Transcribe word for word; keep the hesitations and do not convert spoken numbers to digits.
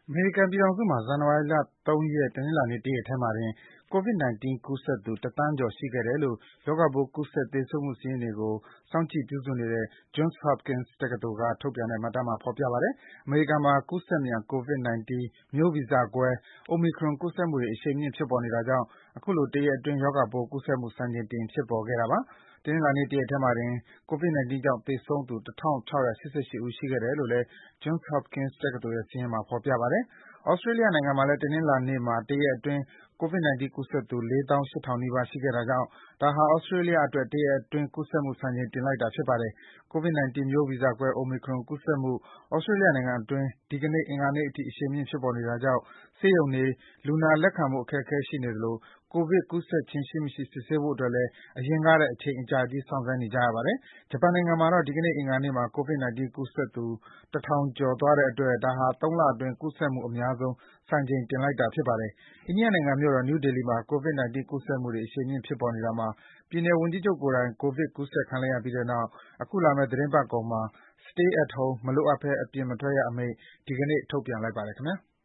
အမေရိကန်ပြည်ထောင်စုမှာ ဇန်နဝါရီလ ၃ ရက် တနင်္လာနေ့ တရက်တည်းမှာတင် ကိုဗစ်-၁၉ ကူးစက်သူ တသန်းကျော်ရှိခဲ့တယ်လို့ ရောဂါပိုး ကူးစက် သေဆုံးမှု စာရင်းတွေကို စောင့်ကြည့် ပြုစုနေတဲ့ Johns Hopkins တက္ကသိုလ်က ထုတ်ပြန်တဲ့ မှတ်တမ်းမှာ ဖော်ပြထားပါတယ်။ အမေရိကန်မှာ ကူးစက်မြန် ကိုဗစ်-၁၉ မျိုးဗီဇကွဲ Omicron ကူးစက်မှုတွေ အရှိန်မြင့် ဖြစ်ပေါ်နေတာကြောင့် အခုလို တရက်အတွင်း ရောဂါပိုး ကူးစက်မှု စံချိန်တင် ဖြစ်ပေါ်ခဲ့တာပါ။ တနင်္လာနေ့ တရက်တည်းမှာတင် ကိုဗစ်-၁၉ ကြောင့် သေဆုံးသူ ၁,၆၈၈ ဦး ရှိခဲ့တယ်လို့လည်း Johns Hopkins တက္ကသိုလ်ရဲ့ စာရင်းမှာ ဖော်ပြပါတယ်။ Australia နိုင်ငံမှာလည်း တနင်္လာနေ့မှာ တရက်အတွင်း ကိုဗစ်-၁၉ ကူးစက်သူ ၄၈,၀၀၀ နီးပါး ရှိခဲ့တာကြောင့် ဒါဟာ Australia အတွက် တရက်အတွင်း ကူးစက်မှု စံချိန်တင်လိုက်တာ ဖြစ်ပါတယ်။ ကိုဗစ်-၁၉ မျိုးဗီဇကွဲ Omicron ကူးစက်မှု Australia နိုင်ငံအတွင်း ဒီကနေ့ အင်္ဂါနေ့အထိ အရှိန်မြင့် ဖြစ်ပေါ်နေတာကြောင့် ဆေးရုံတွေ၊ လူနာလက်ခံဖို့ အခက်အခဲ ရှိနေသလို ကိုဗစ် ကူးစက်ခြင်း ရှိမရှိ စစ်ဆေးဖို့အတွက်လည်း အရင်ကထက် အချိန်အကြာကြီး စောင့်ဆိုင်းနေကြရပါတယ်။ ဂျပန်နိုင်ငံမှာတော့ ဒီကနေ့ အင်္ဂါနေ့မှာ ကိုဗစ်-၁၉ ကူးစက်သူ ၁,၀၀၀ ကျော်သွားတဲ့အတွက် ဒါဟာ သုံးလအတွင်း ကူးစက်မှုအများဆုံး စံချိန်တင်လိုက်တာ ဖြစ်ပါတယ်။ အိန္ဒိယနိုင်ငံမြို့တော် နယူးဒေလီမှာ ကိုဗစ်-၁၉ ကူးစက်မှုတွေ အရှိန်မြင့် ဖြစ်ပေါ်နေတာမှာ ပြည်နယ်ဝန်ကြီးချုပ်ကိုယ်တိုင် ကိုဗစ် ကူးစက်ခံလိုက်ရပြီးတဲ့နောက် အခုလာမယ့် သီတင်းပတ်ကုန်မှာ Stay at Home မလိုအပ်ဘဲ အပြင်မထွက်ရအမိန့် ဒီကနေ့ ထုတ်ပြန်လိုက်ပါတယ် ခင်ဗျား။